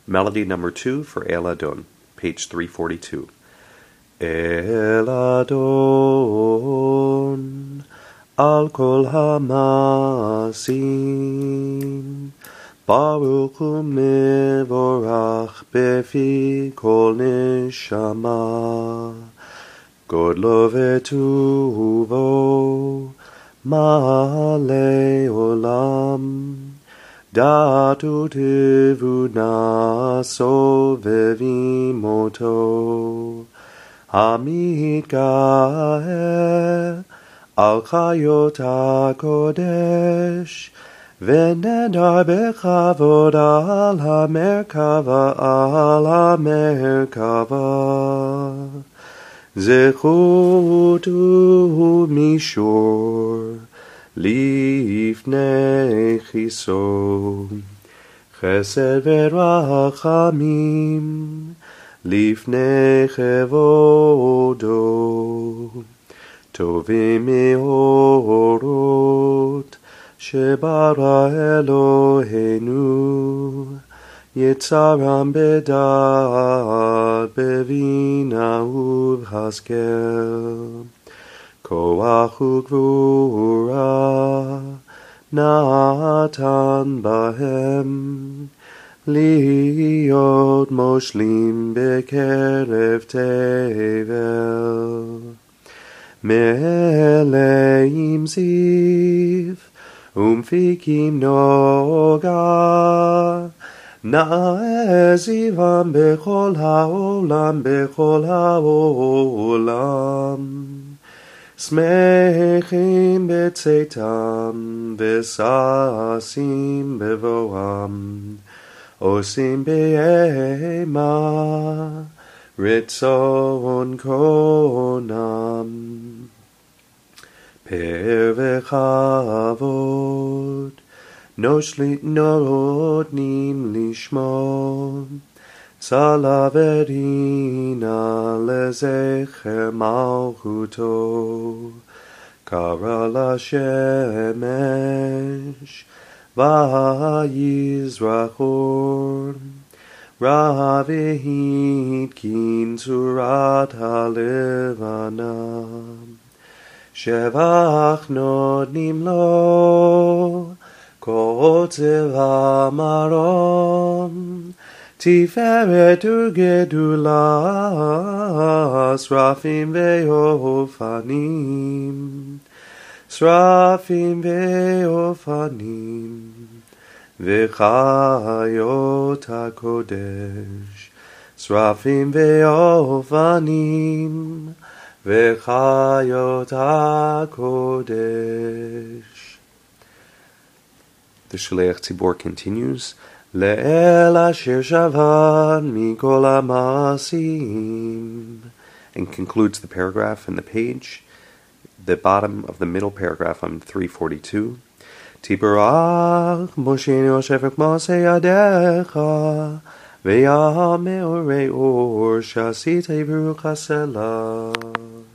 Melody number 2 for El Adon, page 342. El Adon, al kol hamasim, Baruch hu mevorach befi kol neshama, Godlo v'tuvo, ma'ale olam, Datu tivuna sovevimoto, Hamid gae al chayot hakodesh, Venedar bechavod al hamerkava, Zechutu mishor, Lifnei chiso, Chesed verachamim, Lifnei chevodo, Tovim meorot, Shebara Eloheinu, Yitzaram bedad, Bevina uvhaskel, Koach ugvura, Natan bahem, Liot moshlim bekerev tevel, Meleim ziv, Umfikim noga, Na'ezivam bechol ha'olam, Smechim betzetam, Vesasim bevoam, Osim be'ema, Ritzon konam, Per vechavod, Notnim lishmo, Salaverina lezecher malchuto, Kara lashemesh, Vayizrachor, Ravehit kin surat halevana, Shevach notnim lo, Kotzev hamaron, Tiferet ugedula, Srafim ve'ofanim, Srafim ve'ofanim, V'chayot hakodesh, Srafim ve'ofanim, V'chayot hakodesh. The Shaleach Tzibor continues, Le'el asher shavan mikol ha'maasim, and concludes the paragraph in the page, the bottom of the middle paragraph on 342. Tibarach Moshe Yoshef Moshe Yadecha Ve'yahameh Orei Or Shasita Baruch Hasela.